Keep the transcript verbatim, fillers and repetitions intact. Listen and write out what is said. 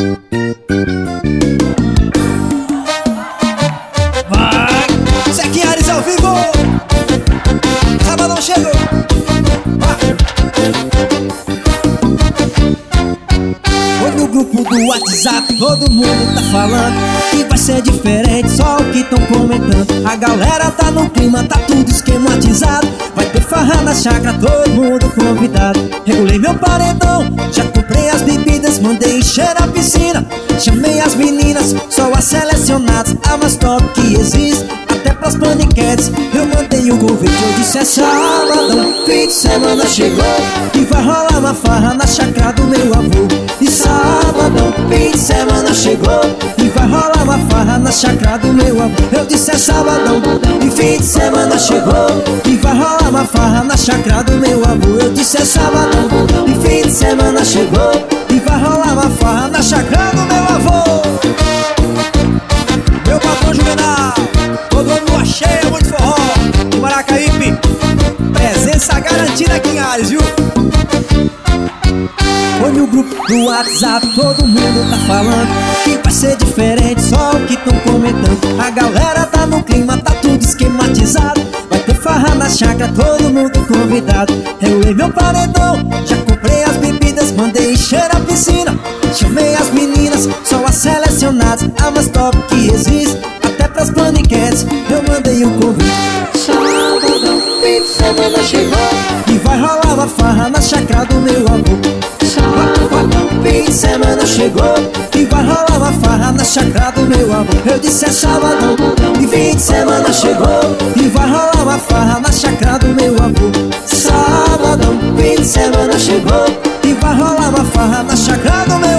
Vai, Zequinha Ares ao vivo. Sabadão chegou. Foi no grupo do WhatsApp, todo mundo tá falando que vai ser diferente, só o que tão comentando. A galera tá no clima, tá tudo esquematizado. Vai ter farra na chácara, todo mundo convidado. Regulei meu paredão, já comprei as bebidas, mandei encher a piscina. Chamei as meninas, só as selecionadas, a mais top que existe, até pras paniquetes. Eu mandei o convite, eu disse é sabadão, fim de semana chegou e vai rolar uma farra na chácara do meu avô. E sabadão, fim de semana chegou e vai rolar uma farra na chácara do meu avô. Eu disse é sabadão, e fim de semana chegou e vai rolar uma farra na chácara do meu avô. Eu disse é sabadão, e fim de semana chegou e vai rolar uma farra na chácara do meu avô. Meu patrão Juvenal, todo ano lua cheia, muito forró. Do Maracaípe, presença garantida aqui em Ares, viu? Foi no grupo do WhatsApp, todo mundo tá falando que vai ser diferente, só o que tão comentando. A galera tá no clima, tá tudo esquematizado. Vai ter farra na chácara, todo mundo convidado. Regulei meu paredão, já comprei as bebidas, mandei encher a piscina. Chamei as meninas, só as selecionadas, a mais top que existe, até pras paniquetes. Eu mandei um convite. Sabadão, fim de semana chegou e vai rolar uma farra na chácara do meu avô. Sabadão, fim de semana chegou e vai rolar uma farra na chácara do meu avô. Eu disse é sabadão, e fim de semana chegou e vai rolar uma farra na chácara do meu avô. Sabadão, fim de semana chegou e vai rolar uma farra na chácara do meu avô.